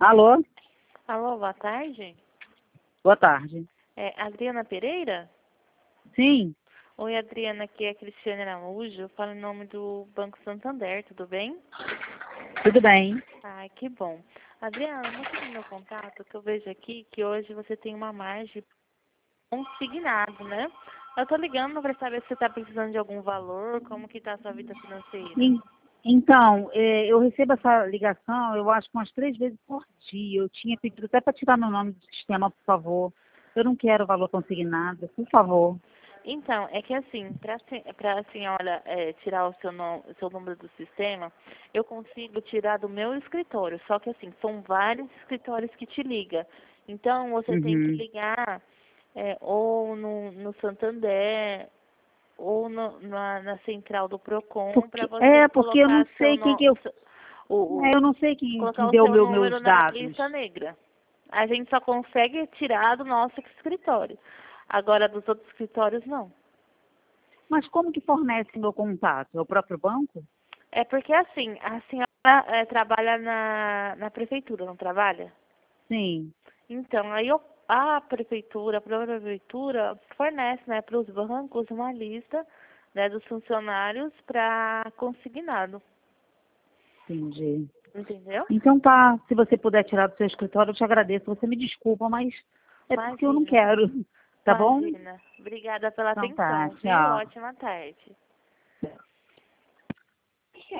Alô? Alô, boa tarde. Boa tarde. É Adriana Pereira? Sim, Oi, Adriana, aqui é a Cristiane Araújo. Eu falo em nome do Banco Santander, tudo bem? tudo bem. Ai, que bom. Adriana, o motivo do meu contato, que eu vejo aqui que hoje você tem uma margem consignado, né? Eu tô ligando para saber se você está precisando de algum valor, como que tá a sua vida financeira. En- Então, eu recebo essa ligação, eu acho que umas 3 vezes por dia. Eu tinha pedido até para tirar meu nome do sistema, por favor. Eu não quero valor consignado, por favor. Então, é que assim, para a senhora tirar o seu número do sistema, eu consigo tirar do meu escritório. Só que assim, são vários escritórios que te ligam. Então, você tem que Uhum. ligar ou no Santander ou na central do Procon para você Porque eu não colocar sei quem que eu, eu não sei quem colocar o deu seu meus número na dados. lista negra. A gente só consegue tirar do nosso escritório. Agora, dos outros escritórios, não. Mas como que fornece meu contato? É o próprio banco? É porque assim, a senhora trabalha na prefeitura, não trabalha? Sim. Então, a própria prefeitura fornece, né, para os bancos uma lista, né, dos funcionários para consignado, Entendi. entendeu? Então tá, se você puder tirar do seu escritório, eu te agradeço. Você me desculpa, mas é porque eu não Imagina, quero, tá bom? imagina. Obrigada pela Então tá, atenção, viu? tchau. Ótima tarde.